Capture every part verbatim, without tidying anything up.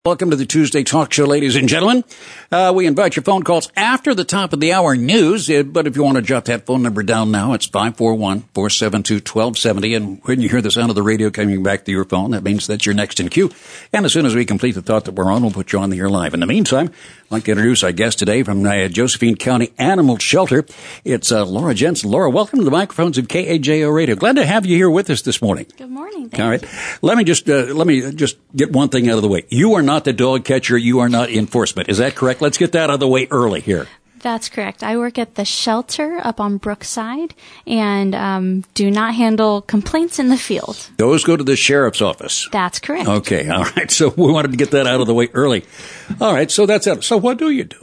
Welcome to the Tuesday Talk Show, ladies and gentlemen. Uh, we invite your phone calls after the top of the hour news, uh, but if you want to jot that phone number down now, it's five four one, four seven two, one two seven zero, and when you hear the sound of the radio coming back to your phone, that means that you're next in queue. And as soon as we complete the thought that we're on, we'll put you on the air live. In the meantime, I'd like to introduce our guest today from uh, Josephine County Animal Shelter. It's uh, Laura Jensen. Laura, welcome to the microphones of K A J O Radio. Glad to have you here with us this morning. Good morning. Thank All right. you. Let me just uh, let me just get one thing out of the way. You are not the dog catcher. You are not enforcement. Is that correct? Let's get that out of the way early here. That's correct. I work at the shelter up on Brookside and um, do not handle complaints in the field. Those go to the sheriff's office. That's correct. Okay. All right. So we wanted to get that out of the way early. All right. So that's it. So what do you do?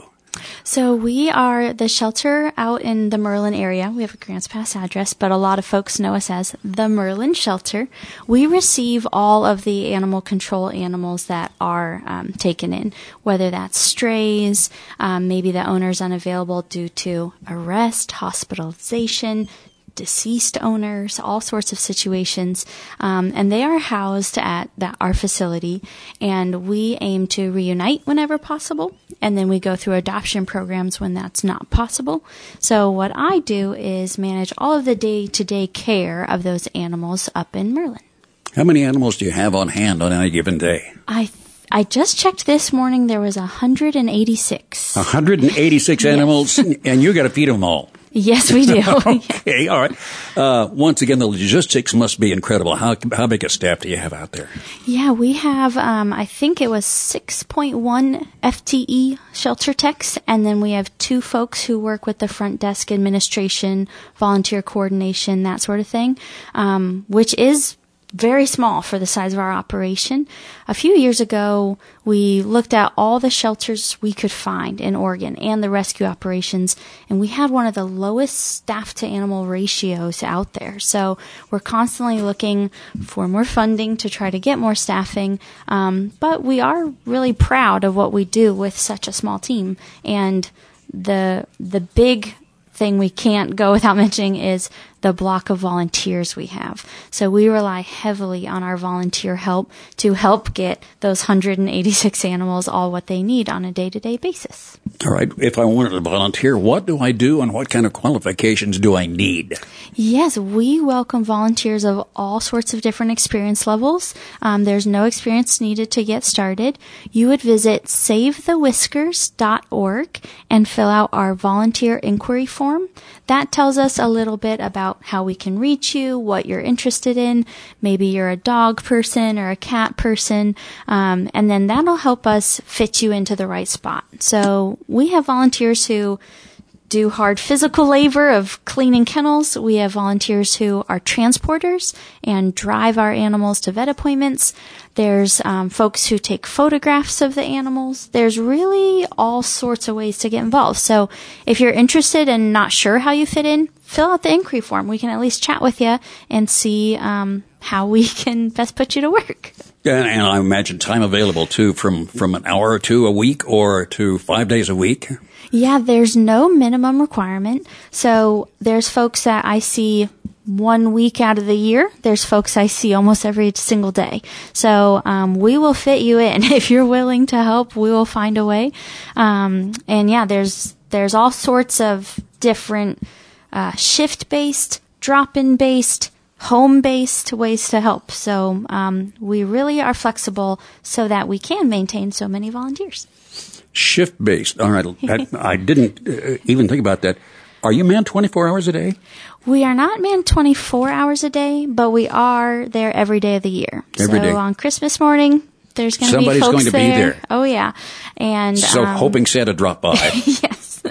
So we are the shelter out in the Merlin area. We have a Grants Pass address, but a lot of folks know us as the Merlin Shelter. We receive all of the animal control animals that are um, taken in, whether that's strays, um, maybe the owner's unavailable due to arrest, hospitalization, deceased owners, all sorts of situations, um, and they are housed at that, our facility, and we aim to reunite whenever possible, and then we go through adoption programs when that's not possible. So what I do is manage all of the day-to-day care of those animals up in Merlin. How many animals do you have on hand on any given day? I th- I just checked this morning. There was one hundred eighty-six. one hundred eighty-six Yes. animals, and you got to feed them all. Yes, we do. Okay, all right. Uh, once again, the logistics must be incredible. How how big a staff do you have out there? Yeah, we have, um, I think it was six point one F T E shelter techs, and then we have two folks who work with the front desk administration, volunteer coordination, that sort of thing, um, which is very small for the size of our operation. A few years ago, we looked at all the shelters we could find in Oregon and the rescue operations, and we had one of the lowest staff-to-animal ratios out there. So we're constantly looking for more funding to try to get more staffing, um, but we are really proud of what we do with such a small team. And the the big thing we can't go without mentioning is the block of volunteers we have. So we rely heavily on our volunteer help to help get those one hundred eighty-six animals all what they need on a day-to-day basis. All right. If I wanted to volunteer, what do I do and what kind of qualifications do I need? Yes, we welcome volunteers of all sorts of different experience levels. Um, there's no experience needed to get started. You would visit save the whiskers dot org and fill out our volunteer inquiry form. That tells us a little bit about how we can reach you, what you're interested in. Maybe you're a dog person or a cat person, um, and then that'll help us fit you into the right spot. So we have volunteers who do hard physical labor of cleaning kennels. We have volunteers who are transporters and drive our animals to vet appointments. There's um, folks who take photographs of the animals. There's really all sorts of ways to get involved. So if you're interested and not sure how you fit in, fill out the inquiry form. We can at least chat with you and see um, how we can best put you to work. And, and I imagine time available, too, from, from an hour or two a week or to five days a week. Yeah, there's no minimum requirement. So there's folks that I see one week out of the year. There's folks I see almost every single day. So um, we will fit you in. If you're willing to help, we will find a way. Um, and yeah, there's there's all sorts of different uh, shift-based, drop-in based, home-based ways to help. So um, we really are flexible so that we can maintain so many volunteers. Shift-based. All right. I, I didn't uh, even think about that. Are you manned twenty-four hours a day? We are not manned twenty-four hours a day, but we are there every day of the year. Every so day. on Christmas morning, there's going to be Somebody's folks going to there. be there. Oh, yeah. And So um, hoping Santa dropped by. yes.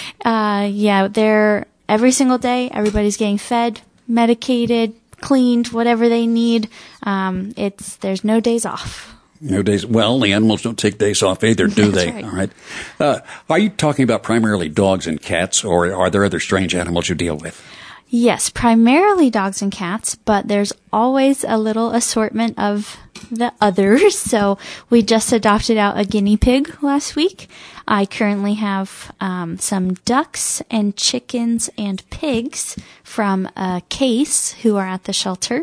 Uh, yeah, they're every single day. Everybody's getting fed, medicated, cleaned, whatever they need. Um, it's there's no days off. No days. Well, the animals don't take days off either, do That's they? right. All right. Uh, are you talking about primarily dogs and cats, or are there other strange animals you deal with? Yes, primarily dogs and cats, but there's always a little assortment of the others. So we just adopted out a guinea pig last week. I currently have um, some ducks and chickens and pigs from a case who are at the shelter.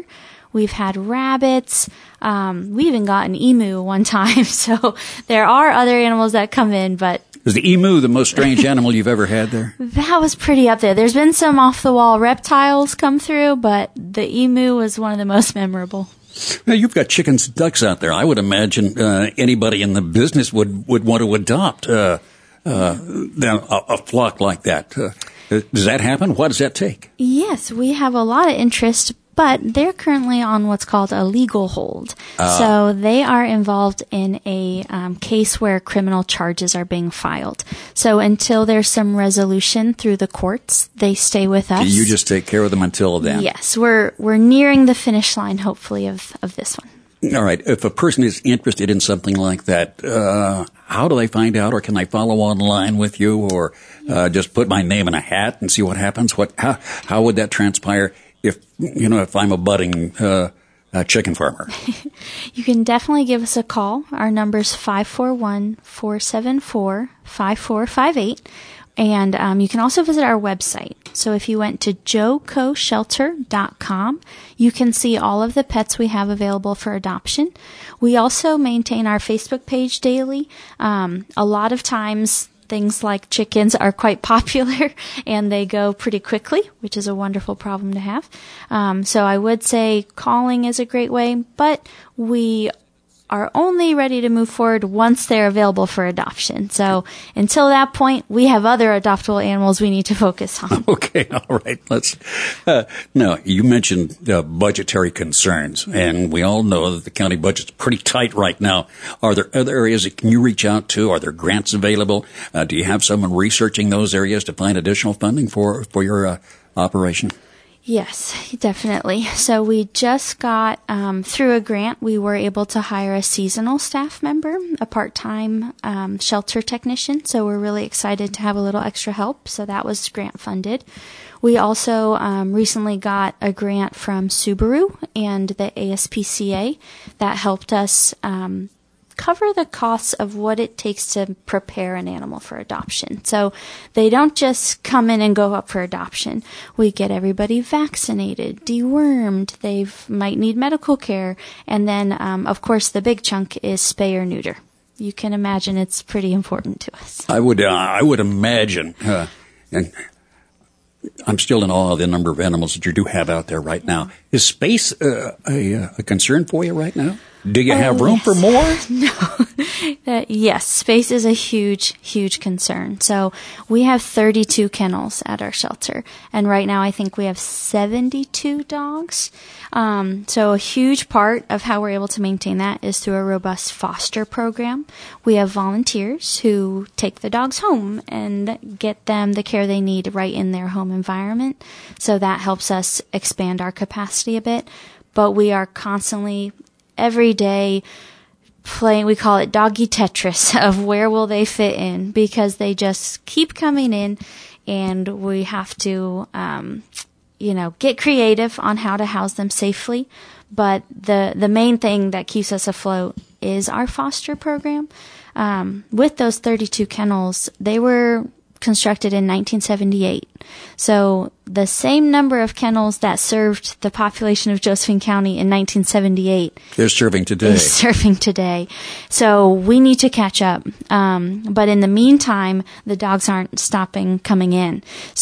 We've had rabbits. Um, we even got an emu one time. So there are other animals that come in, but is the emu the most strange animal you've ever had there? That was pretty up there. There's been some off-the-wall reptiles come through, but the emu was one of the most memorable. Now, you've got chickens and ducks out there. I would imagine uh, anybody in the business would, would want to adopt uh, uh, a, a flock like that. Uh, does that happen? What does that take? Yes, we have a lot of interest, but they're currently on what's called a legal hold. Uh, so they are involved in a um, case where criminal charges are being filed. So until there's some resolution through the courts, they stay with us. You just take care of them until then? Yes, we're we're nearing the finish line, hopefully, of, of this one. All right. If a person is interested in something like that, uh, how do they find out, or can they follow online with you, or uh, just put my name in a hat and see what happens? What how how would that transpire? If, you know, if I'm a budding uh, uh, chicken farmer. You can definitely give us a call. Our number's five four one, four seven four, five four five eight. And um, you can also visit our website. So if you went to joco shelter dot com, you can see all of the pets we have available for adoption. We also maintain our Facebook page daily. Um, a lot of times, things like chickens are quite popular and they go pretty quickly, which is a wonderful problem to have. Um, so I would say calling is a great way, but we are only ready to move forward once they're available for adoption. So until that point, we have other adoptable animals we need to focus on. Okay, all right. Let's. Uh, now, you mentioned uh, budgetary concerns, and we all know that the county budget's pretty tight right now. Are there other areas that can you reach out to? Are there grants available? Uh, do you have someone researching those areas to find additional funding for for your uh, operation? Yes, definitely. So we just got, um, through a grant, we were able to hire a seasonal staff member, a part-time um, shelter technician. So we're really excited to have a little extra help. So that was grant funded. We also um, recently got a grant from Subaru and the A S P C A that helped us um cover the costs of what it takes to prepare an animal for adoption. So they don't just come in and go up for adoption. We get everybody vaccinated, dewormed, they might need medical care, and then, um, of course, the big chunk is spay or neuter. You can imagine it's pretty important to us. I would, uh, I would imagine, uh, and I'm still in awe of the number of animals that you do have out there right now. Is space uh, a, a concern for you right now? Do you have oh, room yes. for more? No. uh, yes, space is a huge, huge concern. So we have thirty-two kennels at our shelter. And right now I think we have seventy-two dogs. Um, so a huge part of how we're able to maintain that is through a robust foster program. We have volunteers who take the dogs home and get them the care they need right in their home environment. So that helps us expand our capacity a bit. But we are constantly every day playing, we call it doggy Tetris, of where will they fit in, because they just keep coming in and we have to, um, you know, get creative on how to house them safely. But the, the main thing that keeps us afloat is our foster program. Um, with those thirty-two kennels, they were constructed in nineteen seventy-eight. So the same number of kennels that served the population of Josephine County in nineteen seventy-eight they're serving today. Is serving today. So we need to catch up. Um, but in the meantime, the dogs aren't stopping coming in.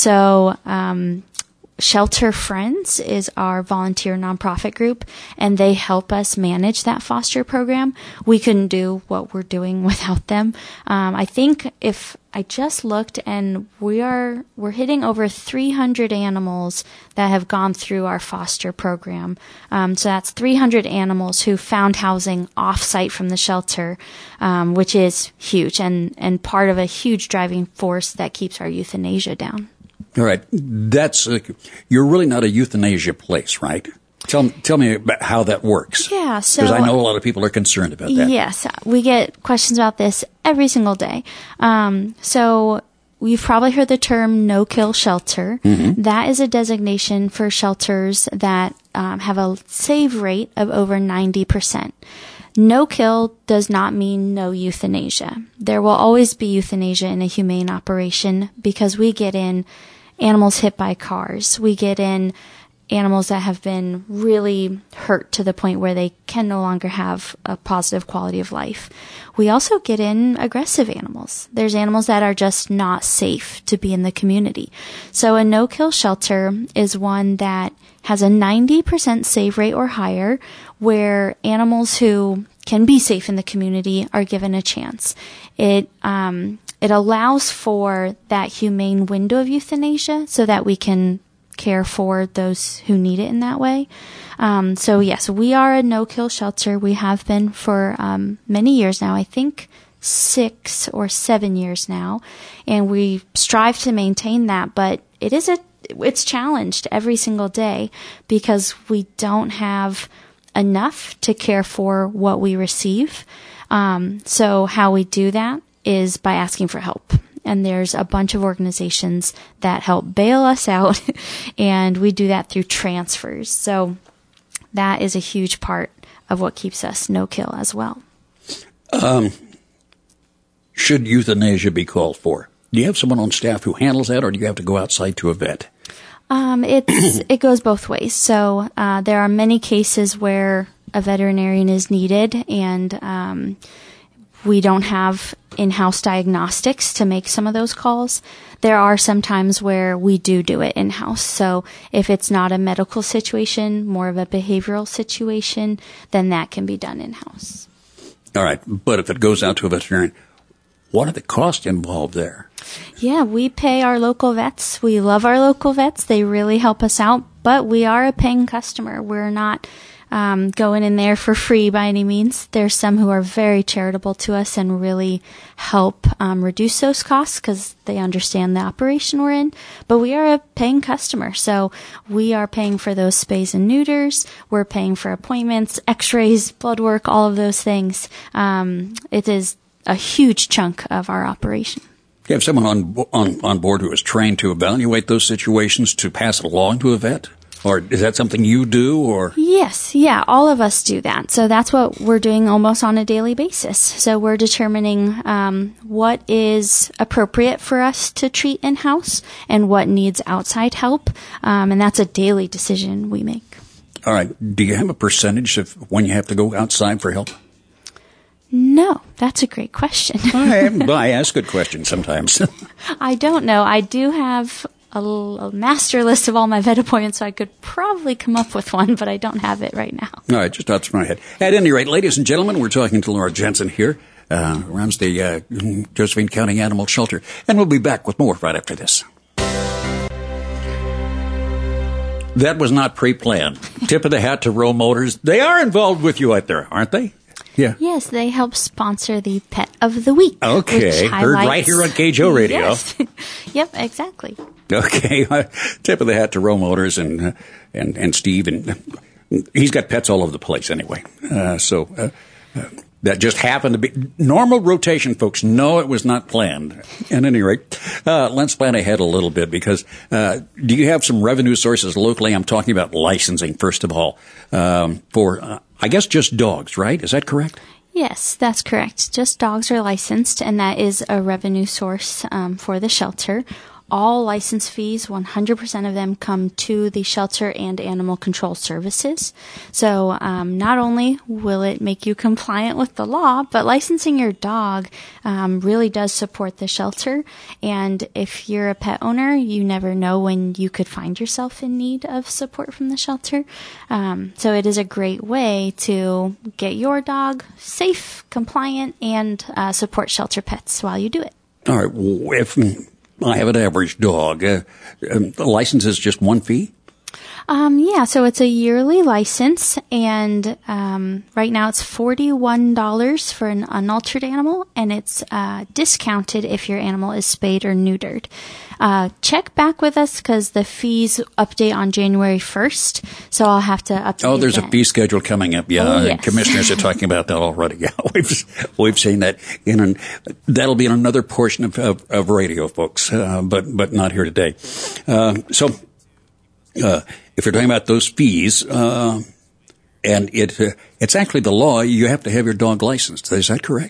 So um, Shelter Friends is our volunteer nonprofit group, and they help us manage that foster program. We couldn't do what we're doing without them. Um, I think if I just looked, and we are we're hitting over three hundred animals that have gone through our foster program. Um, so that's three hundred animals who found housing off-site from the shelter, um, which is huge and and part of a huge driving force that keeps our euthanasia down. All right. That's, uh, you're really not a euthanasia place, right? Tell, tell me about how that works. Yeah, so. Because I know a lot of people are concerned about that. Yes, we get questions about this every single day. Um, so you've probably heard the term no-kill shelter. Mm-hmm. That is a designation for shelters that um, have a save rate of over ninety percent. No-kill does not mean no euthanasia. There will always be euthanasia in a humane operation because we get in animals hit by cars. We get in animals that have been really hurt to the point where they can no longer have a positive quality of life. We also get in aggressive animals. There's animals that are just not safe to be in the community. So a no-kill shelter is one that has a ninety percent save rate or higher, where animals who can be safe in the community are given a chance. It um, it allows for that humane window of euthanasia so that we can care for those who need it in that way. Um, so yes, we are a no-kill shelter. We have been for um, many years now. I think six or seven years now, and we strive to maintain that. But it is a it's challenged every single day because we don't have enough to care for what we receive. Um, so how we do that is by asking for help. And there's a bunch of organizations that help bail us out, and we do that through transfers. So that is a huge part of what keeps us no-kill as well. Um, should euthanasia be called for? Do you have someone on staff who handles that, or do you have to go outside to a vet? Um, it's it goes both ways. So uh, there are many cases where a veterinarian is needed, and um, we don't have in-house diagnostics to make some of those calls. There are some times where we do do it in-house. So if it's not a medical situation, more of a behavioral situation, then that can be done in-house. All right. But if it goes out to a veterinarian, what are the costs involved there? Yeah, we pay our local vets. We love our local vets. They really help us out, but we are a paying customer. We're not um, going in there for free by any means. There's some who are very charitable to us and really help um, reduce those costs because they understand the operation we're in. But we are a paying customer, so we are paying for those spays and neuters. We're paying for appointments, x-rays, blood work, all of those things. Um, it is a huge chunk of our operation. You have someone on, on on board who is trained to evaluate those situations to pass it along to a vet? Or is that something you do? Or Yes, yeah, all of us do that. So that's what we're doing almost on a daily basis. So we're determining um, what is appropriate for us to treat in-house and what needs outside help. Um, and that's a daily decision we make. All right. Do you have a percentage of when you have to go outside for help? No, that's a great question. I, I ask good questions sometimes. I don't know. I do have a, a master list of all my vet appointments, so I could probably come up with one, but I don't have it right now. All right, just off my head. At any rate, ladies and gentlemen, we're talking to Laura Jensen here, uh, runs the uh, Josephine County Animal Shelter, and we'll be back with more right after this. That was not pre-planned. Tip of the hat to Row Motors. They are involved with you out there, aren't they? Yeah. Yes, they help sponsor the Pet of the Week. Okay. Heard right here on K J O Radio. Yes. Yep, exactly. Okay. Tip of the hat to Row Motors and, uh, and, and Steve. And he's got pets all over the place anyway. Uh, so uh, uh, that just happened to be normal rotation, folks. No, it was not planned. At any rate, uh, let's plan ahead a little bit because uh, do you have some revenue sources locally? I'm talking about licensing, first of all, um, for uh, I guess just dogs, right? Is that correct? Yes, that's correct. Just dogs are licensed, and that is a revenue source um, for the shelter. All license fees, one hundred percent of them come to the shelter and animal control services. So um, not only will it make you compliant with the law, but licensing your dog um, really does support the shelter. And if you're a pet owner, you never know when you could find yourself in need of support from the shelter. Um, so it is a great way to get your dog safe, compliant, and uh, support shelter pets while you do it. All right. Well, if I have an average dog, uh, um, the license is just one fee? Um, yeah, so it's a yearly license, and um, right now it's forty-one dollars for an unaltered animal, and it's uh, discounted if your animal is spayed or neutered. Uh, check back with us because the fees update on January first, so I'll have to update. Oh, there's again. a fee schedule coming up. Yeah, oh, yes. Commissioners are talking about that already. Yeah, we've we've seen that in an, that'll be in another portion of of, of radio, folks, uh, but but not here today. Uh, so. Uh, if you're talking about those fees, uh, and it uh, it's actually the law, you have to have your dog licensed. Is that correct?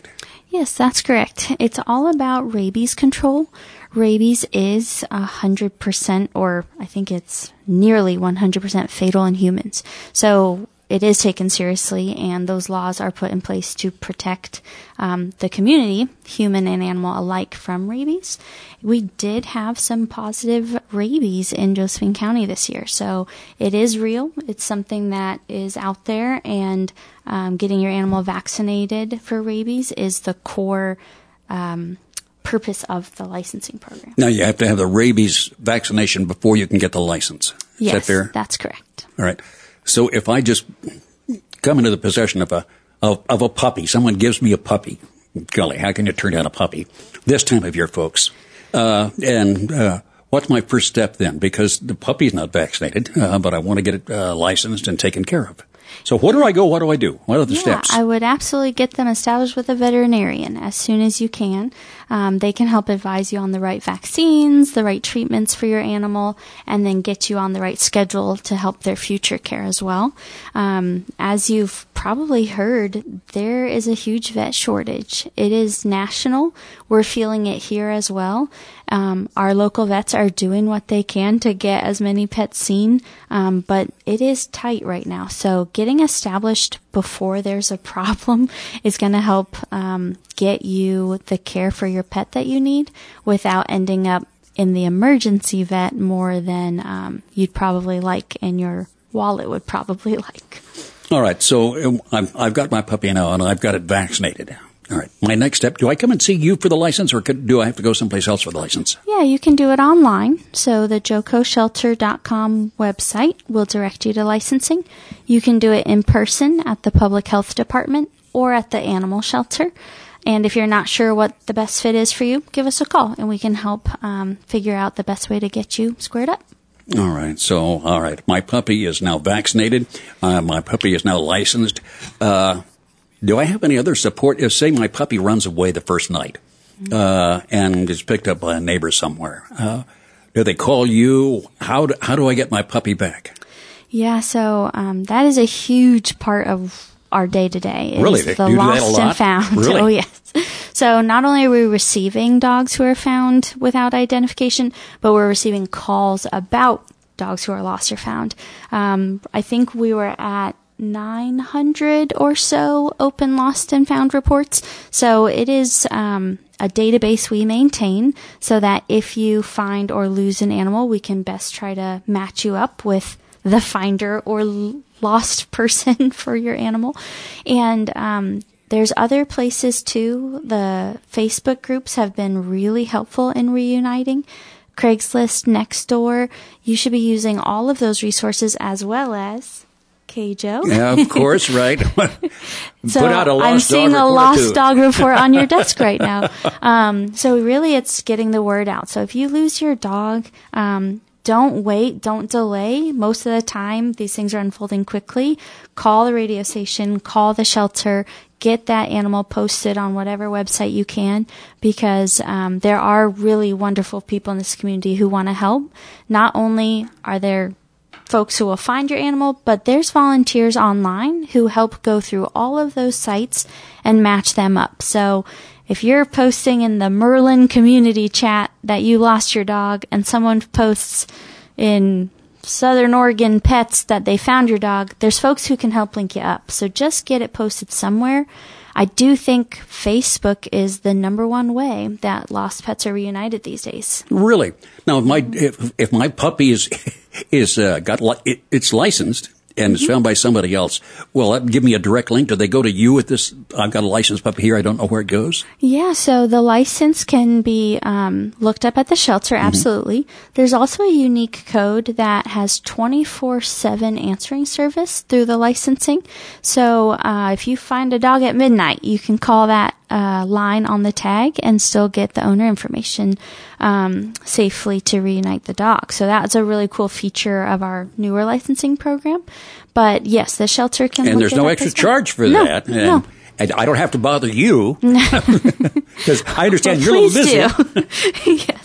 Yes, that's correct. It's all about rabies control. Rabies is one hundred percent, or I think it's nearly one hundred percent fatal in humans. So it is taken seriously, and those laws are put in place to protect um, the community, human and animal alike, from rabies. We did have some positive rabies in Josephine County this year, so it is real. It's something that is out there, and um, getting your animal vaccinated for rabies is the core um, purpose of the licensing program. Now, you have to have the rabies vaccination before you can get the license. Is yes, that fair? That's correct. All right. So if I just come into the possession of a of, of a puppy, someone gives me a puppy. Golly, how can you turn down a puppy this time of year, folks? Uh, and uh, what's my first step then? Because the puppy's not vaccinated, uh, but I want to get it uh, licensed and taken care of. So where do I go? What do I do? What are the yeah, steps? I would absolutely get them established with a veterinarian as soon as you can. Um, they can help advise you on the right vaccines, the right treatments for your animal, and then get you on the right schedule to help their future care as well. Um, as you've probably heard, there is a huge vet shortage. It is national. We're feeling it here as well. Um, our local vets are doing what they can to get as many pets seen, um, but it is tight right now. So getting established before there's a problem is going to help um, get you the care for your pet that you need without ending up in the emergency vet more than um, you'd probably like and your wallet would probably like. All right. So I'm, I've got my puppy now, and I've got it vaccinated. All right. My next step, do I come and see you for the license, or could, do I have to go someplace else for the license? Yeah, you can do it online. So the joco shelter dot com website will direct you to licensing. You can do it in person at the public health department or at the animal shelter. And if you're not sure what the best fit is for you, give us a call, and we can help um, figure out the best way to get you squared up. All right. So, all right. My puppy is now vaccinated. Uh, my puppy is now licensed. Uh, do I have any other support? If, say, my puppy runs away the first night uh, and is picked up by a neighbor somewhere, uh, do they call you? How do, how do I get my puppy back? Yeah, so um, that is a huge part of our day-to-day. Really? Is They the do that a lost lot? and found. Really? Oh, yes. So not only are we receiving dogs who are found without identification, but we're receiving calls about dogs who are lost or found. Um, I think we were at nine hundred or so open lost and found reports. So it is um, a database we maintain so that if you find or lose an animal, we can best try to match you up with the finder or l- lost person for your animal. And um, there's other places too. The Facebook groups have been really helpful in reuniting. Craigslist, Nextdoor. You should be using all of those resources as well as K J O. Yeah, of course, right. So Put out a lost I'm seeing dog a report lost too. dog report on your desk right now. Um, so really, it's getting the word out. So if you lose your dog, um, don't wait, don't delay. Most of the time, these things are unfolding quickly. Call the radio station, call the shelter, get that animal posted on whatever website you can, because um, there are really wonderful people in this community who want to help. Not only are there folks who will find your animal, but there's volunteers online who help go through all of those sites and match them up. So if you're posting in the Merlin community chat that you lost your dog, and someone posts in Southern Oregon Pets that they found your dog, there's folks who can help link you up. So just get it posted somewhere. I do think Facebook is the number one way that lost pets are reunited these days. Really? Now, if my if, if my puppy is is uh, got li- it, it's licensed and it's found by somebody else, will that give me a direct link? Do they go to you with this? I've got a licensed puppy here. I don't know where it goes. Yeah, so the license can be um, looked up at the shelter, absolutely. Mm-hmm. There's also a unique code that has twenty-four seven answering service through the licensing. So uh, if you find a dog at midnight, you can call that uh, line on the tag and still get the owner information um, safely to reunite the dog. So that's a really cool feature of our newer licensing program. But yes, the shelter can. And look there's it no up extra as well. charge for no, that. And, no. and I don't have to bother you because I understand well, you're a little busy. Do. Yes.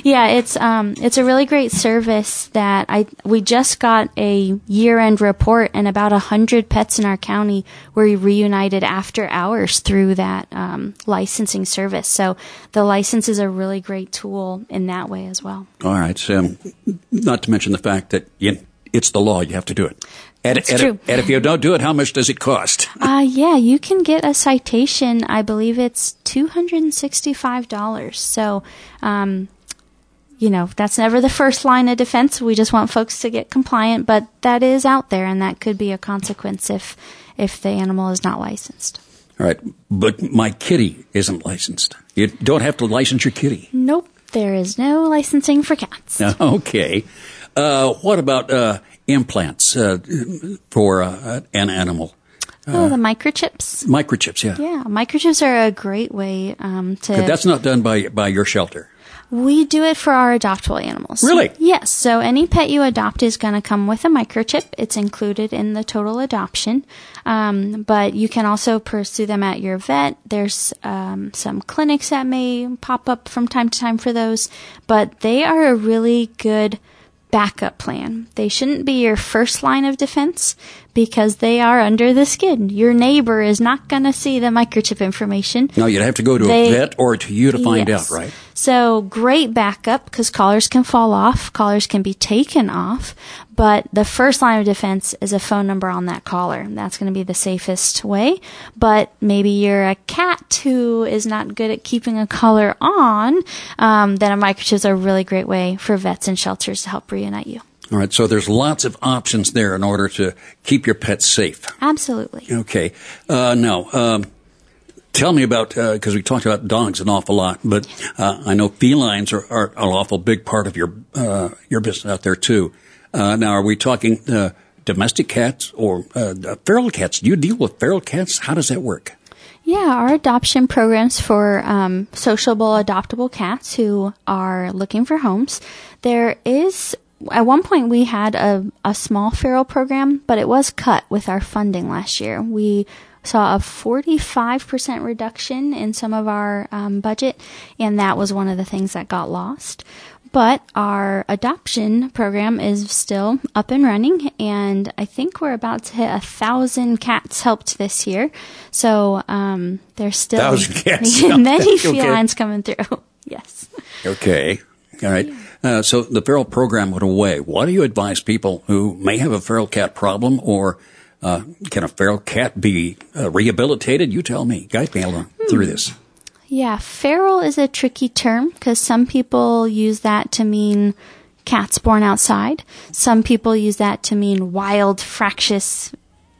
Yeah, it's um, it's a really great service that I we just got a year-end report, and about a hundred pets in our county were reunited after hours through that um, licensing service. So the license is a really great tool in that way as well. All right. So, not to mention the fact that you, it's the law; you have to do it. And, That's and, true. And if you don't do it, how much does it cost? Uh, yeah, you can get a citation. I believe it's two hundred sixty-five dollars. So, um, you know, that's never the first line of defense. We just want folks to get compliant, but that is out there, and that could be a consequence if if the animal is not licensed. All right. But my kitty isn't licensed. You don't have to license your kitty. Nope. There is no licensing for cats. Okay. Uh, what about uh, implants uh, for uh, an animal? Oh, the microchips. Microchips, yeah. Yeah, microchips are a great way um, to... But that's not done by by your shelter. We do it for our adoptable animals. Really? Yes. So any pet you adopt is going to come with a microchip. It's included in the total adoption. Um, but you can also pursue them at your vet. There's um, some clinics that may pop up from time to time for those. But they are a really good backup plan. They shouldn't be your first line of defense because they are under the skin. Your neighbor is not going to see the microchip information. No, you'd have to go to They- a vet or to you to find Yes. out, right? So great backup because collars can fall off, collars can be taken off, but the first line of defense is a phone number on that collar. That's going to be the safest way. But maybe you're a cat who is not good at keeping a collar on, um, then a microchip is a really great way for vets and shelters to help reunite you. All right, so there's lots of options there in order to keep your pets safe. Absolutely. Okay. Uh, now, um, tell me about, because we talked about dogs an awful lot, but uh, I know felines are, are an awful big part of your uh, your business out there, too. Uh, now, are we talking uh, domestic cats or uh, feral cats? Do you deal with feral cats? How does that work? Yeah, our adoption programs for um, sociable, adoptable cats who are looking for homes. There is, at one point we had a, a small feral program, but it was cut with our funding last year. We saw a forty-five percent reduction in some of our um, budget, and that was one of the things that got lost. But our adoption program is still up and running, and I think we're about to hit a thousand cats helped this year. So um, there's still Thousand cats. many Okay. felines coming through. Yes. Okay. All right. Uh, so the feral program went away. What do you advise people who may have a feral cat problem, or uh, can a feral cat be uh, rehabilitated? You tell me. Guide me along through this. Yeah, feral is a tricky term because some people use that to mean cats born outside. Some people use that to mean wild, fractious,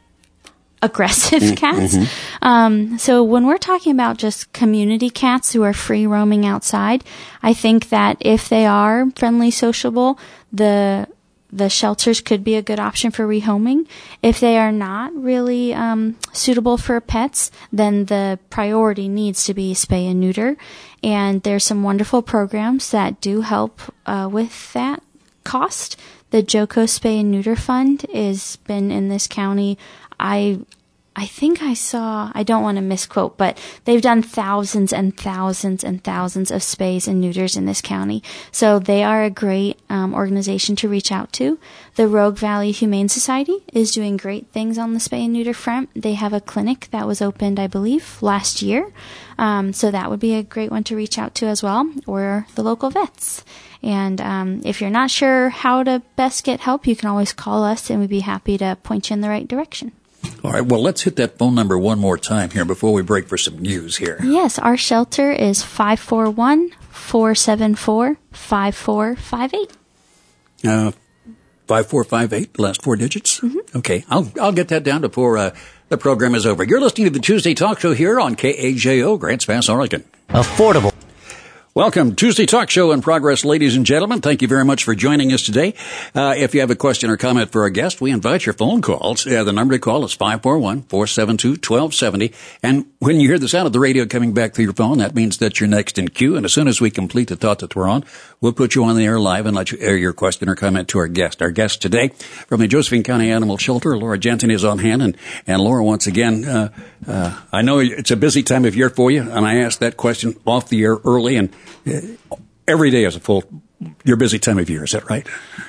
aggressive Mm-hmm. cats. Um, so when we're talking about just community cats who are free roaming outside, I think that if they are friendly, sociable, the the shelters could be a good option for rehoming. If they are not really um, suitable for pets, then the priority needs to be spay and neuter. And there's some wonderful programs that do help uh, with that cost. The JOCO Spay and Neuter Fund has been in this county. I I think I saw, I don't want to misquote, but they've done thousands and thousands and thousands of spays and neuters in this county. So they are a great um, organization to reach out to. The Rogue Valley Humane Society is doing great things on the spay and neuter front. They have a clinic that was opened, I believe, last year. Um, so that would be a great one to reach out to as well, or the local vets. And um, if you're not sure how to best get help, you can always call us and we'd be happy to point you in the right direction. All right. Well, let's hit that phone number one more time here before we break for some news here. Yes, our shelter is five four one, four seven four, five four five eight. Uh, five four five eight, last four digits? Mm-hmm. Okay. I'll I'll get that down before uh, the program is over. You're listening to the Tuesday Talk Show here on K A J O, Grants Pass, Oregon. Affordable. Welcome. Tuesday Talk Show in progress, ladies and gentlemen. Thank you very much for joining us today. Uh, if you have a question or comment for our guest, we invite your phone calls. Uh, the number to call is five four one, four seven two, one two seven zero. And when you hear the sound of the radio coming back through your phone, that means that you're next in queue. And as soon as we complete the thought that we're on, we'll put you on the air live and let you air your question or comment to our guest. Our guest today from the Josephine County Animal Shelter, Laura Jensen, is on hand. And, and Laura, once again, uh, uh, I know it's a busy time of year for you, and I asked that question off the air early, and uh, every day is a full, your busy time of year. Is that right?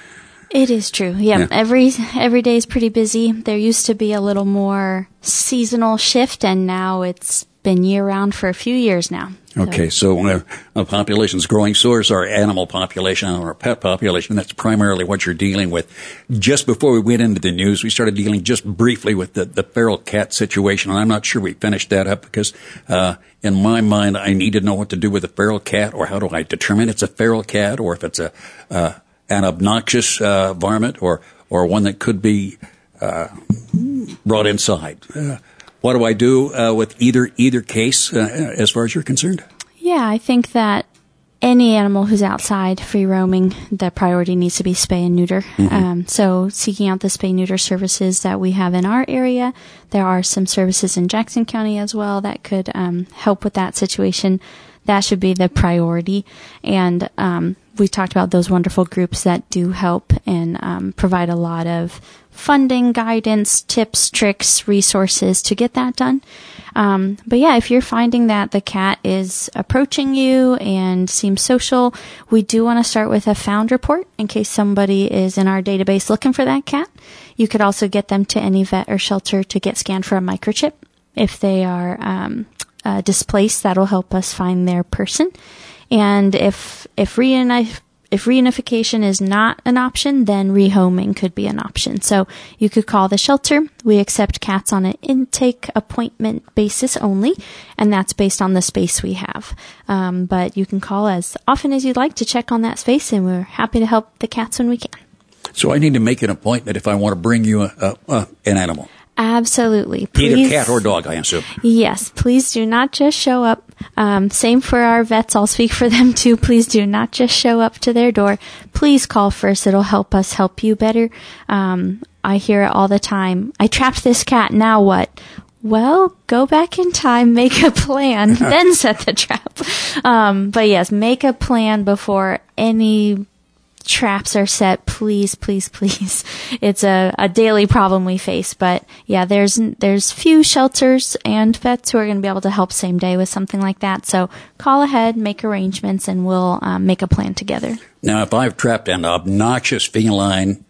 It is true. Yeah. Yeah. Every, every day is pretty busy. There used to be a little more seasonal shift, and now it's been year round for a few years now. Okay, so uh, a population's growing, so is our animal population, our pet population. That's primarily what you're dealing with. Just before we went into the news, we started dealing just briefly with the, the feral cat situation, and I'm not sure we finished that up because uh, in my mind, I need to know what to do with a feral cat, or how do I determine it's a feral cat, or if it's a uh, an obnoxious uh, varmint, or or one that could be uh, brought inside. Uh, What do I do uh, with either either case uh, as far as you're concerned? Yeah, I think that any animal who's outside free roaming, the priority needs to be spay and neuter. Mm-hmm. Um, so seeking out the spay neuter services that we have in our area. There are some services in Jackson County as well that could um, help with that situation. That should be the priority. And um, we talked about those wonderful groups that do help and um, provide a lot of funding, guidance, tips, tricks, resources to get that done. Um, but yeah, if you're finding that the cat is approaching you and seems social, we do want to start with a found report in case somebody is in our database looking for that cat. You could also get them to any vet or shelter to get scanned for a microchip. If they are um, uh, displaced, that'll help us find their person. And if if reunif- If reunification is not an option, then rehoming could be an option. So you could call the shelter. We accept cats on an intake appointment basis only, and that's based on the space we have. Um, but you can call as often as you'd like to check on that space, and we're happy to help the cats when we can. So I need to make an appointment if I want to bring you a, a, a, an animal. Absolutely. Please, either cat or dog, I assume. Yes. Please do not just show up. Um, same for our vets. I'll speak for them too. Please do not just show up to their door. Please call first. It'll help us help you better. Um, I hear it all the time. I trapped this cat. Now what? Well, go back in time, make a plan, then set the trap. Um, but yes, make a plan before any traps are set. Please, please, please. It's a, a daily problem we face. But yeah, there's there's few shelters and vets who are going to be able to help same day with something like that. So call ahead, make arrangements, and we'll um, make a plan together. Now, if I've trapped an obnoxious feline,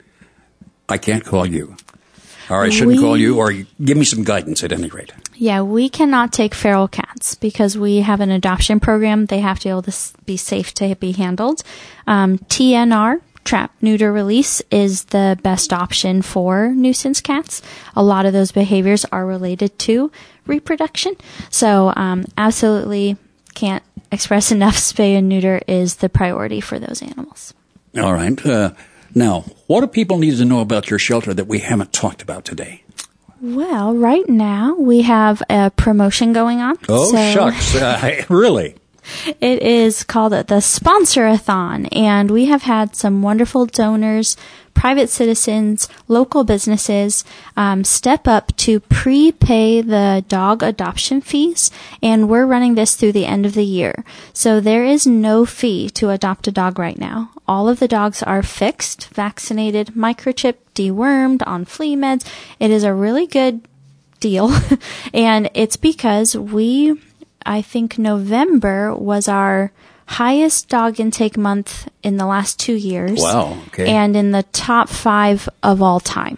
I can't call you. Or I shouldn't we, call you, or give me some guidance at any rate. Yeah, we cannot take feral cats because we have an adoption program. They have to be able to be safe to be handled. Um, T N R, trap, neuter, release, is the best option for nuisance cats. A lot of those behaviors are related to reproduction. So um, absolutely can't express enough. Spay and neuter is the priority for those animals. All right. Uh, now, what do people need to know about your shelter that we haven't talked about today? Well, right now we have a promotion going on. Oh, so shucks. Uh, really? It is called the Sponsor-a-thon, and we have had some wonderful donors, private citizens, local businesses um, step up to prepay the dog adoption fees, and we're running this through the end of the year. So there is no fee to adopt a dog right now. All of the dogs are fixed, vaccinated, microchipped, dewormed, on flea meds. It is a really good deal, and it's because we... I think November was our highest dog intake month in the last two years. Wow. Okay. And in the top five of all time.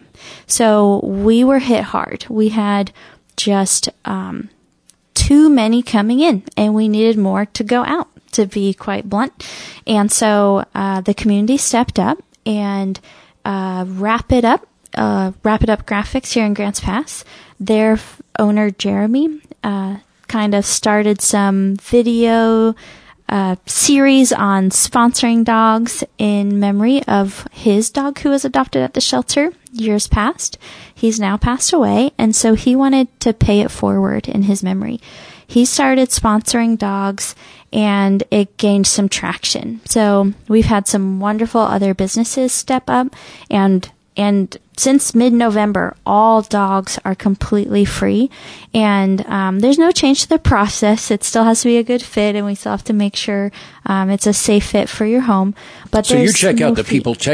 So we were hit hard. We had just um, too many coming in, and we needed more to go out, to be quite blunt. And so uh, the community stepped up, and uh, Wrap It Up, uh, Wrap It Up Graphics here in Grants Pass, their f- owner, Jeremy, uh, kind of started some video uh, series on sponsoring dogs in memory of his dog who was adopted at the shelter years past. He's now passed away, and so he wanted to pay it forward in his memory. He started sponsoring dogs, and it gained some traction. So we've had some wonderful other businesses step up, and And since mid-November, all dogs are completely free, and um, there's no change to the process. It still has to be a good fit, and we still have to make sure um, it's a safe fit for your home. But so you check no out the fee. people check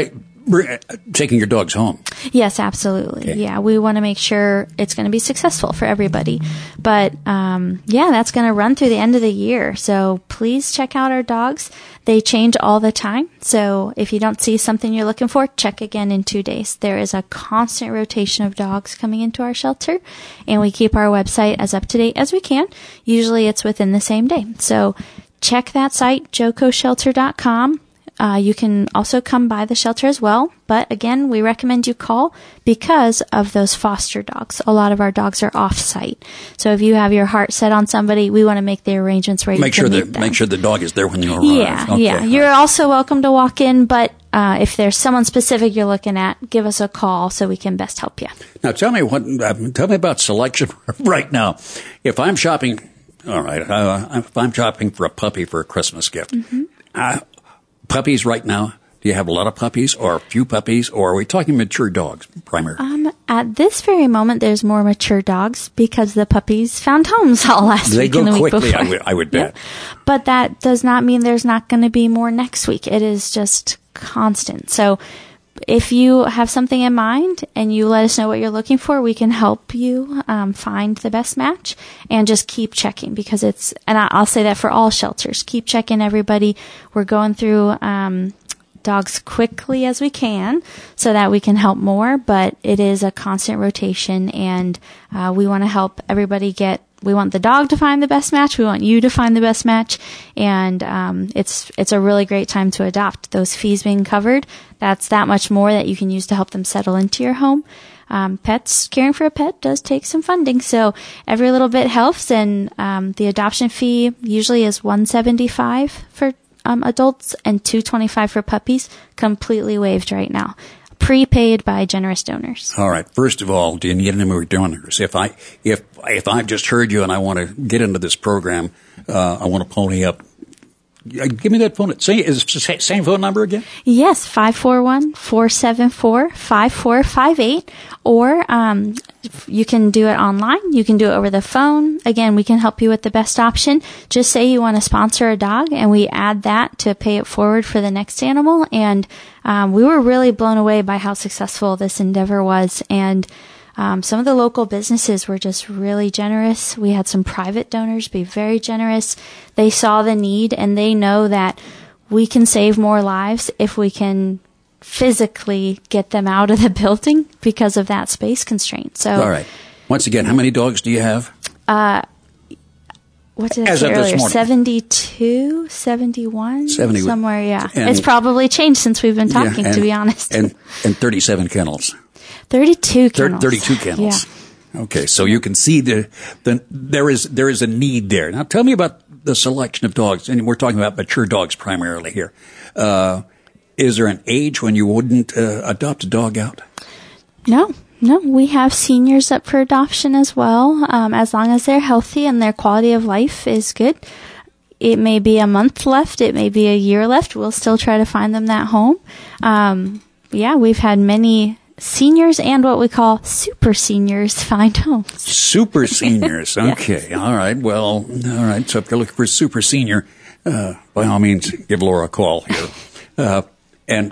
taking your dogs home. Yes, absolutely. Okay. Yeah, we want to make sure it's going to be successful for everybody. But um, yeah, that's going to run through the end of the year. So please check out our dogs. They change all the time. So if you don't see something you're looking for, check again in two days. There is a constant rotation of dogs coming into our shelter, and we keep our website as up to date as we can. Usually it's within the same day. So check that site, joco shelter dot com. Uh, you can also come by the shelter as well. But again, we recommend you call because of those foster dogs. A lot of our dogs are off-site. So if you have your heart set on somebody, we want to make the arrangements where make you can sure meet them. Make sure the dog is there when you arrive. Yeah, okay. yeah. You're also welcome to walk in, but uh, if there's someone specific you're looking at, give us a call so we can best help you. Now, tell me what. Uh, tell me about selection right now. If I'm shopping, all right. Uh, if I'm shopping for a puppy for a Christmas gift, mm-hmm. uh, puppies right now. Do you have a lot of puppies or a few puppies, or are we talking mature dogs primarily? Um, at this very moment, there's more mature dogs because the puppies found homes all last they week go and the week quickly, before. I would, I would bet. Yeah. But that does not mean there's not going to be more next week. It is just constant. So if you have something in mind and you let us know what you're looking for, we can help you um, find the best match, and just keep checking because it's, and I, I'll say that for all shelters, keep checking everybody. We're going through um, dogs quickly as we can so that we can help more, but it is a constant rotation, and uh, we want to help everybody get, we want the dog to find the best match. We want you to find the best match. And um, it's it's a really great time to adopt. Those fees being covered, that's that much more that you can use to help them settle into your home. Um, pets, caring for a pet does take some funding. So every little bit helps. And um, the adoption fee usually is one hundred seventy-five dollars for um, adults and two hundred twenty-five dollars for puppies, completely waived right now. Prepaid by generous donors. All right. First of all, do you need any more donors? If I if if I've just heard you and I want to get into this program, uh, I want to pony up. Give me that phone. Say, is it the same phone number again? Yes, five four one, four seven four, five four five eight. Or um, you can do it online. You can do it over the phone. Again, we can help you with the best option. Just say you want to sponsor a dog, and we add that to pay it forward for the next animal. And um, we were really blown away by how successful this endeavor was. And Um, some of the local businesses were just really generous. We had some private donors be very generous. They saw the need, and they know that we can save more lives if we can physically get them out of the building because of that space constraint. So, all right. Once again, how many dogs do you have? Uh, what did I As say of this earlier? morning. seventy-two, seventy-one? seventy Somewhere, yeah. And, it's probably changed since we've been talking, yeah, and, to be honest. And, and thirty-seven kennels. thirty-two kennels. thirty-two kennels. Yeah. Okay, so you can see the, the there is there is a need there. Now, tell me about the selection of dogs, and we're talking about mature dogs primarily here. Uh, is there an age when you wouldn't uh, adopt a dog out? No, no. We have seniors up for adoption as well, um, as long as they're healthy and their quality of life is good. It may be a month left. It may be a year left. We'll still try to find them that home. Um, yeah, we've had many seniors and what we call super seniors find homes. Super seniors. Okay. Yes. All right. Well, all right. So if you're looking for a super senior, uh, by all means, give Laura a call here. Uh, and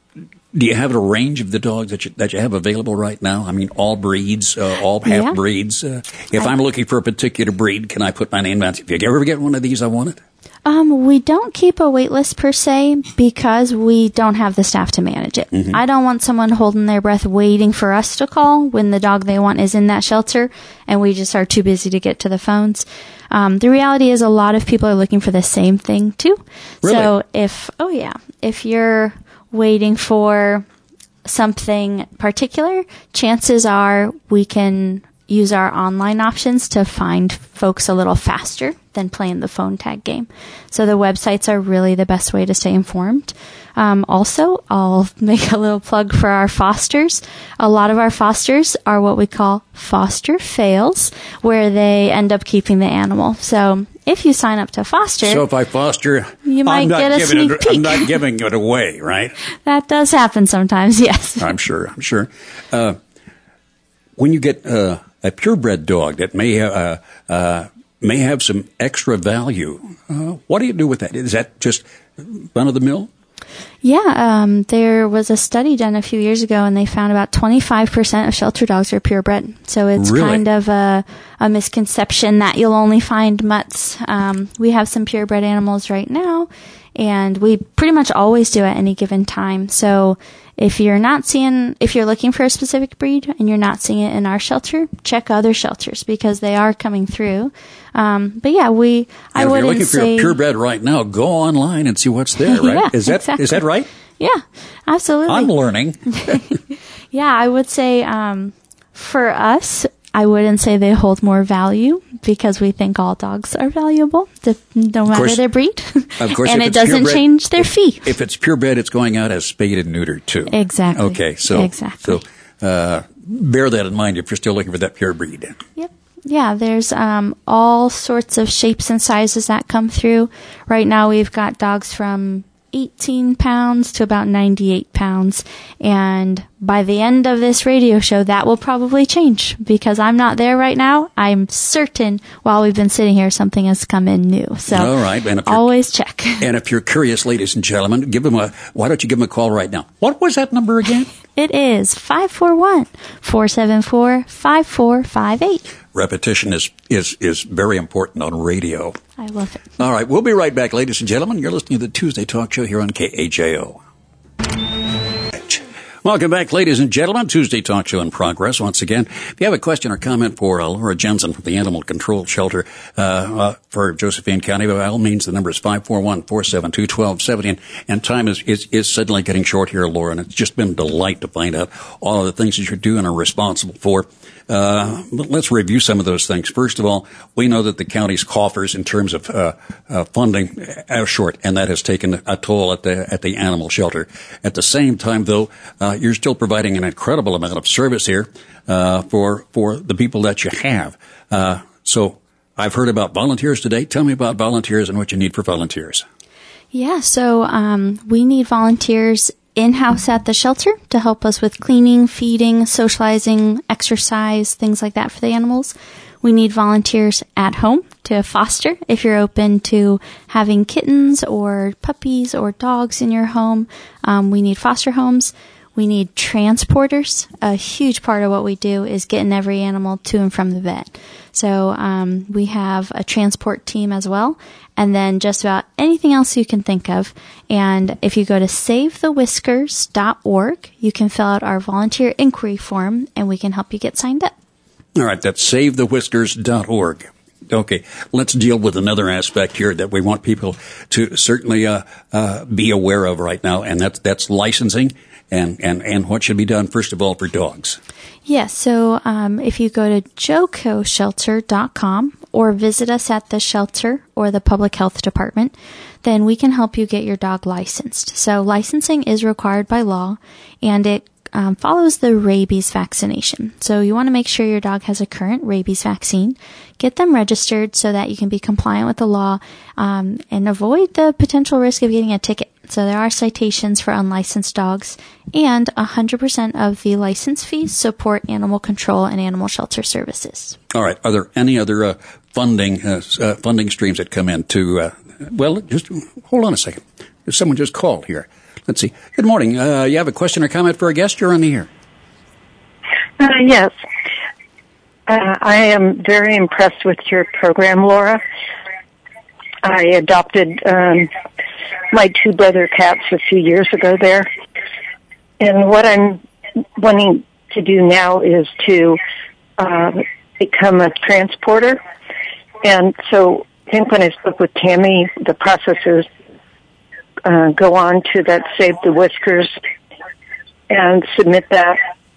do you have a range of the dogs that you, that you have available right now? I mean, all breeds, uh, all half yeah. breeds. Uh, if I, I'm looking for a particular breed, can I put my name down? If you ever get one of these, I want it. Um, we don't keep a wait list per se because we don't have the staff to manage it. Mm-hmm. I don't want someone holding their breath waiting for us to call when the dog they want is in that shelter and we just are too busy to get to the phones. Um, the reality is a lot of people are looking for the same thing too. Really? So if, oh yeah, if you're waiting for something particular, chances are we can use our online options to find folks a little faster than playing the phone tag game. So the websites are really the best way to stay informed. Um, also, I'll make a little plug for our fosters. A lot of our fosters are what we call foster fails, where they end up keeping the animal. So if you sign up to foster, so if I foster, you might I'm not get a giving sneak it, peek. I'm not giving it away, right? That does happen sometimes, yes. I'm sure. I'm sure. Uh, when you get uh, a purebred dog that may uh, uh, may have some extra value, uh, what do you do with that? Is that just run of the mill? Yeah, um, there was a study done a few years ago, and they found about twenty-five percent of shelter dogs are purebred. So it's really? kind of a, a misconception that you'll only find mutts. Um, we have some purebred animals right now, and we pretty much always do at any given time. So if you're not seeing, if you're looking for a specific breed and you're not seeing it in our shelter, check other shelters because they are coming through. Um, but yeah, we, and I if wouldn't you're looking say, for a purebred right now, go online and see what's there, right? Yeah, is that exactly. is that right? Yeah, absolutely. I'm learning. Yeah, I would say, um, for us, I wouldn't say they hold more value because we think all dogs are valuable, no matter course, their breed. Of course, and if it it's doesn't purebred, change their if, fee. If it's purebred, it's going out as spayed and neutered too. Exactly. Okay, so exactly. so uh, bear that in mind if you're still looking for that pure breed. Yep. Yeah, there's um, all sorts of shapes and sizes that come through. Right now, we've got dogs from eighteen pounds to about ninety-eight pounds. And by the end of this radio show, that will probably change because I'm not there right now. I'm certain while we've been sitting here, something has come in new. So all right. And if always check. And if you're curious, ladies and gentlemen, give them a, why don't you give them a call right now? What was that number again? It is five four one, four seven four, five four five eight. Repetition is, is, is very important on radio. I love it. All right. We'll be right back, ladies and gentlemen. You're listening to the Tuesday Talk Show here on K H A O. Welcome back, ladies and gentlemen. Tuesday Talk Show in progress once again. If you have a question or comment for uh, Laura Jensen from the Animal Control Shelter uh, uh, for Josephine County, by all means, the number is five four one, four seven two, one two seven zero. And, and time is, is, is suddenly getting short here, Laura, and it's just been a delight to find out all of the things that you're doing and are responsible for. Uh, let's review some of those things. First of all, we know that the county's coffers in terms of uh, uh, funding are short, and that has taken a toll at the at the animal shelter. At the same time, though, uh, you're still providing an incredible amount of service here uh, for for the people that you have. Uh, so I've heard about volunteers today. Tell me about volunteers and what you need for volunteers. Yeah, so um, we need volunteers in-house at the shelter to help us with cleaning, feeding, socializing, exercise, things like that for the animals. We need volunteers at home to foster if you're open to having kittens or puppies or dogs in your home. Um, we need foster homes. We need transporters. A huge part of what we do is getting every animal to and from the vet. So um, we have a transport team as well, and then just about anything else you can think of. And if you go to save the whiskers dot org, you can fill out our volunteer inquiry form, and we can help you get signed up. All right, that's save the whiskers dot org. Okay, let's deal with another aspect here that we want people to certainly uh, uh, be aware of right now, and that's, that's licensing and, and, and what should be done, first of all, for dogs. Yes, so um, if you go to joco shelter dot com or visit us at the shelter or the public health department, then we can help you get your dog licensed. So licensing is required by law, and it um, follows the rabies vaccination. So you want to make sure your dog has a current rabies vaccine. Get them registered so that you can be compliant with the law um, and avoid the potential risk of getting a ticket. So there are citations for unlicensed dogs, and one hundred percent of the license fees support animal control and animal shelter services. All right. Are there any other uh, funding uh, uh, funding streams that come in to, uh, well, just hold on a second. Someone just called here. Let's see. Good morning. Uh, you have a question or comment for a guest? You're on the air. Uh, yes. Uh, I am very impressed with your program, Laura. I adopted um, my two brother cats a few years ago there. And what I'm wanting to do now is to uh, become a transporter. And so I think when I spoke with Tammy, the process is uh, go on to that Save the Whiskers and submit that.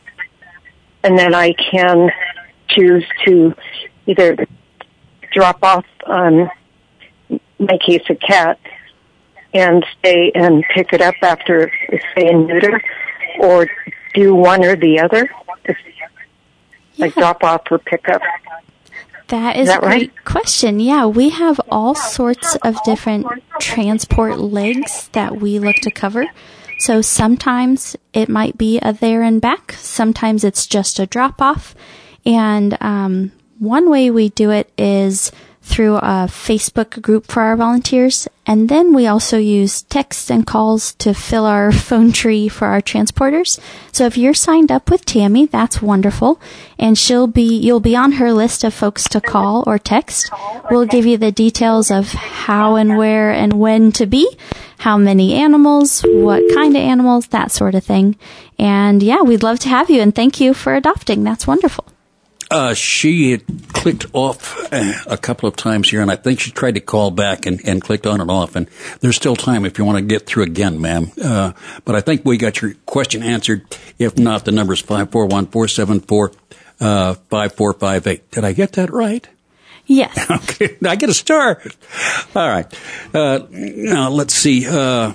And then I can choose to either drop off, um, in my case, a cat, and stay and pick it up after it's spay and neuter, or do one or the other, it's like Yeah. drop off or pick up. That is, Is that a great right? question. Yeah, we have all sorts of different transport legs that we look to cover. So sometimes it might be a there and back. Sometimes it's just a drop off. And um, one way we do it is through a Facebook group for our volunteers. And then we also use texts and calls to fill our phone tree for our transporters. So if you're signed up with Tammy, that's wonderful. And she'll be, you'll be on her list of folks to call or text. We'll give you the details of how and where and when to be, how many animals, what kind of animals, that sort of thing. And yeah, we'd love to have you, and thank you for adopting. That's wonderful. Uh, she had clicked off uh, a couple of times here, and I think she tried to call back and, and clicked on and off. And there's still time if you want to get through again, ma'am. Uh, but I think we got your question answered. If not, the number's five four one, four seven four, five four five eight. Did I get that right? Yes. Okay, I get a star. All right. Uh, now, let's see. Uh,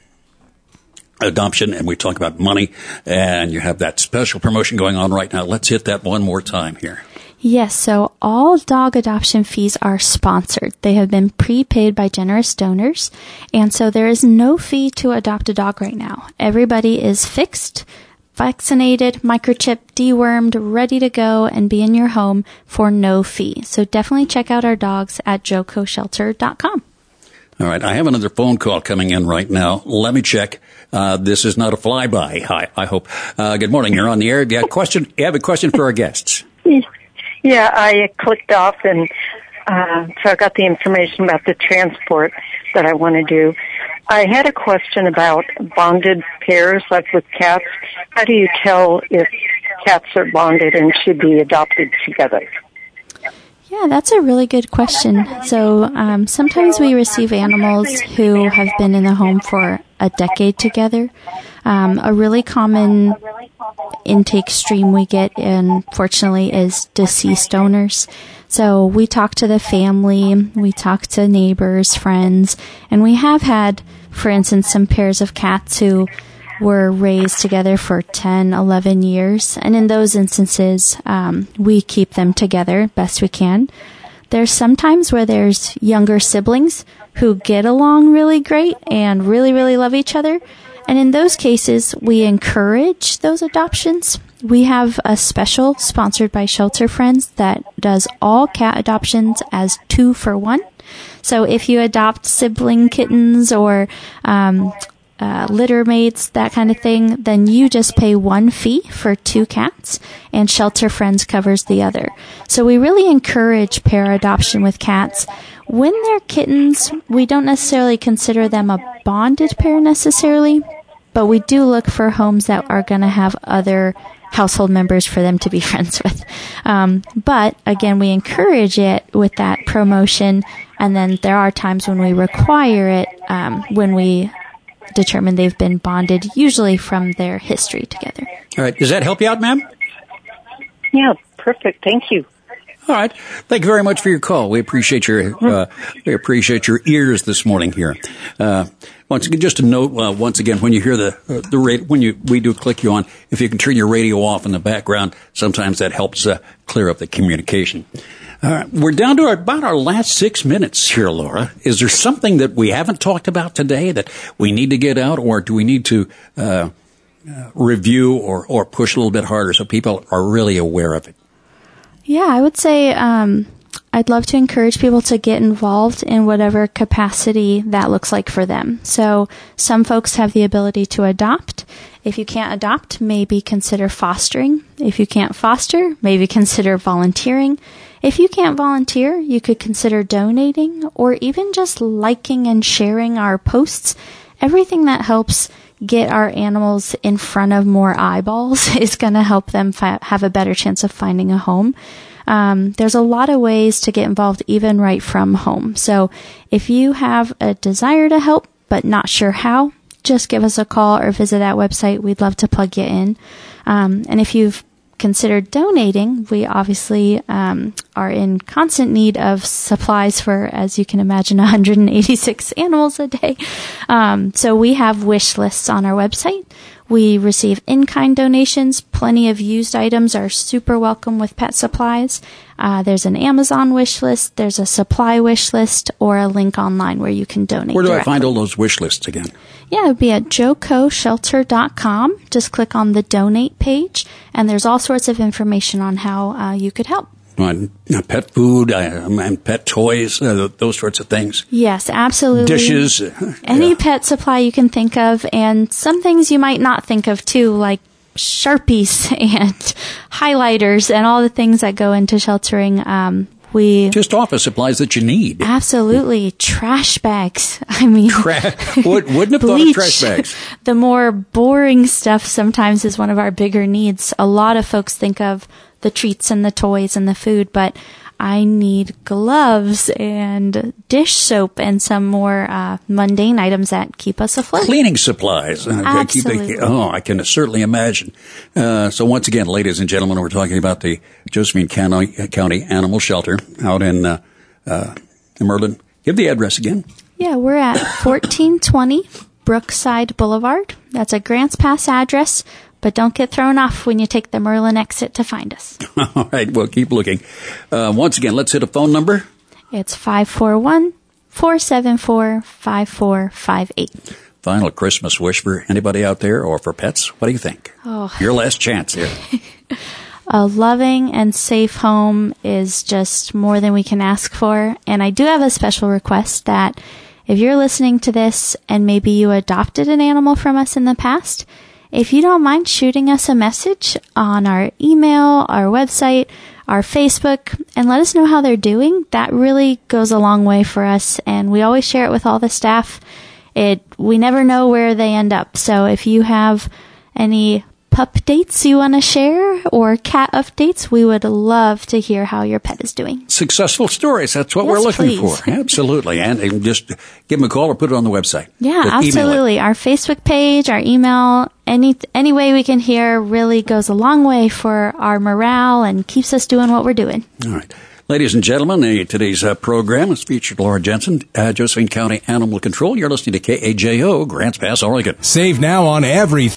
adoption, and we talk about money, and you have that special promotion going on right now. Let's hit that one more time here. Yes, so all dog adoption fees are sponsored. They have been prepaid by generous donors, and so there is no fee to adopt a dog right now. Everybody is fixed, vaccinated, microchipped, dewormed, ready to go and be in your home for no fee. So definitely check out our dogs at joco shelter dot com. All right, I have another phone call coming in right now. Let me check. Uh, this is not a flyby. Hi, I hope. Uh, good morning. You're on the air. You have a question? You have a question for our guests? Yeah, I clicked off, and uh, so I got the information about the transport that I want to do. I had a question about bonded pairs, like with cats. How do you tell if cats are bonded and should be adopted together? Yeah, that's a really good question. So um, sometimes we receive animals who have been in the home for a decade together. Um, a really common intake stream we get, unfortunately, is deceased owners. So we talk to the family, we talk to neighbors, friends, and we have had, for instance, some pairs of cats who were raised together for ten, eleven years. And in those instances, um, we keep them together best we can. There's sometimes where there's younger siblings who get along really great and really, really love each other. And in those cases, we encourage those adoptions. We have a special sponsored by Shelter Friends that does all cat adoptions as two for one. So if you adopt sibling kittens or um Uh, litter mates, that kind of thing, then you just pay one fee for two cats, and Shelter Friends covers the other. So we really encourage pair adoption with cats. When they're kittens, we don't necessarily consider them a bonded pair necessarily, but we do look for homes that are going to have other household members for them to be friends with. Um, but again, we encourage it with that promotion, and then there are times when we require it um, when we determine they've been bonded, usually from their history together. All right. Does that help you out, ma'am? Yeah, perfect. Thank you. All right. Thank you very much for your call. We appreciate your uh, we appreciate your ears this morning here. Uh, once again, just a note. Uh, once again, when you hear the uh, the radio, when you we do click you on, if you can turn your radio off in the background, sometimes that helps uh, clear up the communication. All right. We're down to our, about our last six minutes here, Laura. Is there something that we haven't talked about today that we need to get out, or do we need to uh, uh, review or, or push a little bit harder so people are really aware of it? Yeah, I would say um, I'd love to encourage people to get involved in whatever capacity that looks like for them. So some folks have the ability to adopt. If you can't adopt, maybe consider fostering. If you can't foster, maybe consider volunteering. If you can't volunteer, you could consider donating or even just liking and sharing our posts. Everything that helps get our animals in front of more eyeballs is going to help them fi- have a better chance of finding a home. Um, there's a lot of ways to get involved even right from home. So if you have a desire to help but not sure how, just give us a call or visit that website. We'd love to plug you in. Um, and if you've considered donating, we obviously um, are in constant need of supplies for, as you can imagine, one hundred eighty-six animals a day. Um, so we have wish lists on our website. We receive in-kind donations. Plenty of used items are super welcome with pet supplies. Uh, there's an Amazon wish list. There's a supply wish list or a link online where you can donate. Where do directly. I find all those wish lists again? Yeah, it would be at joco shelter dot com. Just click on the donate page, and there's all sorts of information on how uh, you could help. on pet food uh, and pet toys, uh, those sorts of things. Yes, absolutely. Dishes. Any yeah. pet supply you can think of, and some things you might not think of too, like Sharpies and highlighters and all the things that go into sheltering. Um, we Just office supplies that you need. Absolutely. Trash bags. I mean, Tra- would, wouldn't have thought of trash bags. The more boring stuff sometimes is one of our bigger needs. A lot of folks think of the treats and the toys and the food, but I need gloves and dish soap and some more uh, mundane items that keep us afloat. Cleaning supplies. Absolutely. Oh, I can certainly imagine. Uh, so once again, ladies and gentlemen, we're talking about the Josephine County, County Animal Shelter out in uh, uh, Merlin. Give the address again. Yeah, we're at fourteen twenty Brookside Boulevard. That's a Grants Pass address. But don't get thrown off when you take the Merlin exit to find us. All right, well, keep looking. Uh, once again, let's hit a phone number. It's five four one, four seven four, five four five eight. Final Christmas wish for anybody out there or for pets? What do you think? Oh. Your last chance here. A loving and safe home is just more than we can ask for. And I do have a special request that if you're listening to this and maybe you adopted an animal from us in the past, if you don't mind shooting us a message on our email, our website, our Facebook, and let us know how they're doing, that really goes a long way for us. And we always share it with all the staff. It, we never know where they end up. So if you have any pup dates you want to share or cat updates, we would love to hear how your pet is doing. Successful stories. That's what yes, we're looking please. for. Absolutely. And, and just give them a call or put it on the website. Yeah, Just absolutely. Our Facebook page, our email, any any way we can hear really goes a long way for our morale and keeps us doing what we're doing. All right. Ladies and gentlemen, uh, today's uh, program has featured Laura Jensen, uh, Josephine County Animal Control. You're listening to K A J O, Grants Pass, Oregon. Save now on everything.